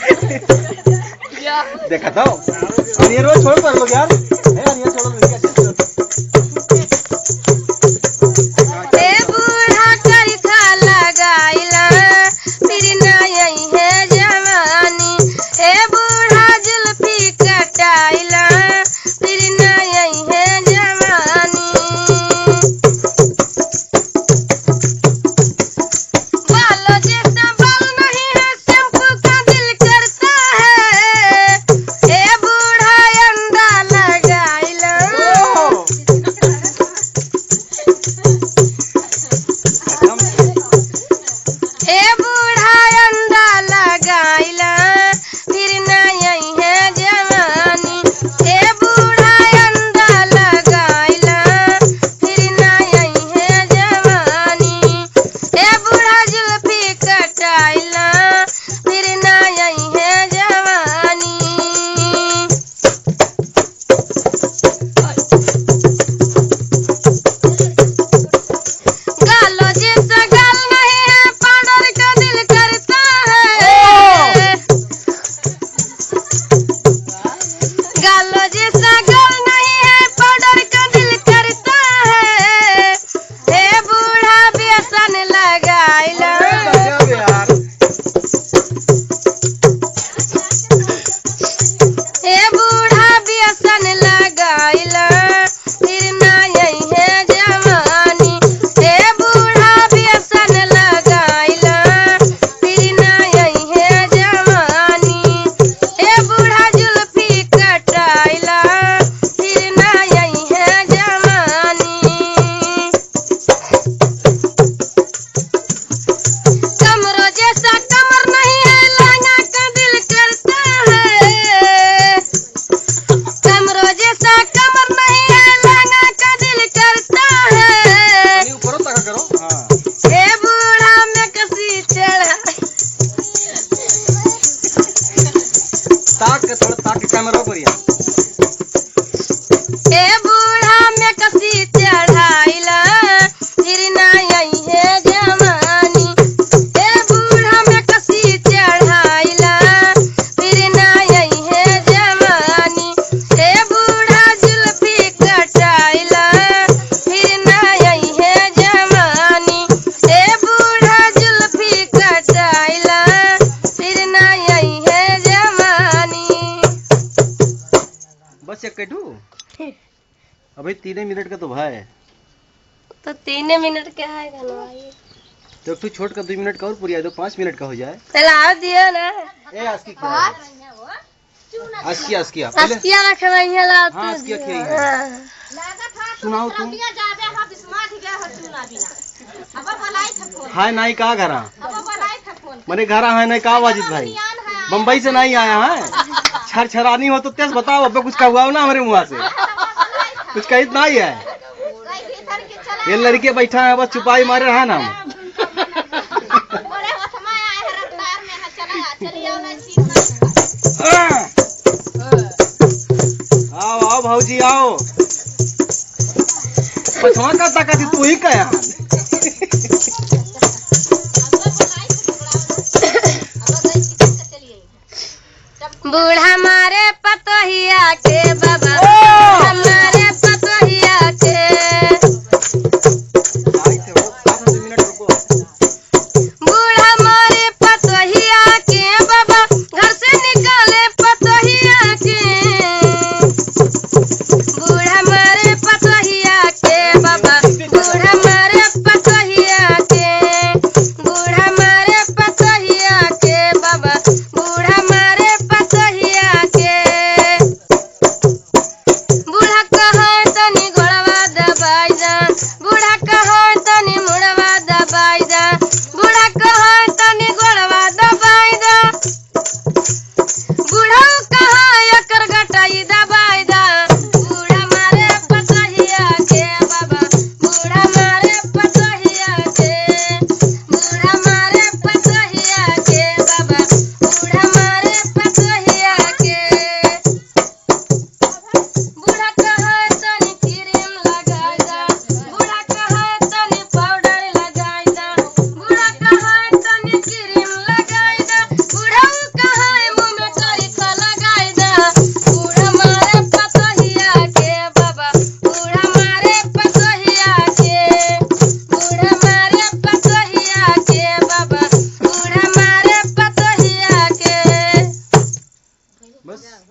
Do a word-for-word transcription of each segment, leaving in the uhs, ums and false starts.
देखा था ये रोज छोड़ पर लोग यार है यार ये छोड़ो क्या ताक के थोड़ा ताक के कैमरा करिया ए बूढ़ा में कसी चढ़ाइला फिर ना आई है जवानी ए बूढ़ा में कसी चढ़ाइला फिर ना आई है जवानी ए बूढ़ा जुल्फी कटाइला फिर ना आई है जवानी ए बूढ़ा जुल्फी कटाइला फिर ना आई है जवानी। बस एक कटू अभी तीन मिनट का तो भाई तो तीन मिनट क्या है गाना तो तू छोड़ कर दो मिनट का और पूरी दो पाँच मिनट का हो जाए चलाओ दियो ना ए आस्की क्या आस्की आस्की आप अस्किया रखवा है ला हां आस्की रखी है सुनाओ तुम हाय नाई का घरा मने घरा है नहीं का वाजिद भाई बम्बई से नहीं आया है छर छरानी हो तो तेज बताओ अब कुछ का हुआ ना हमारे मुंह से कुछ कही नहीं है ये लड़के बैठा है बस छुपाई मारे रहा ना आओ आओ भाऊजी आओ पछवा का ताकत तू ही का यार बूढ़ा मारे पतोहिया के बाबा हमारे पतोहिया के बूढ़ा मारे पतोहिया के बाबा घर से निकाले पतोहिया के बूढ़ा मारे पतोहिया के बाबा बूढ़ा मारे पतोहिया के बूढ़ा मारे पतोहिया के बाबा बूढ़ा मारे पतोहिया के बूढ़ा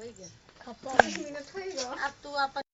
अब तू अपन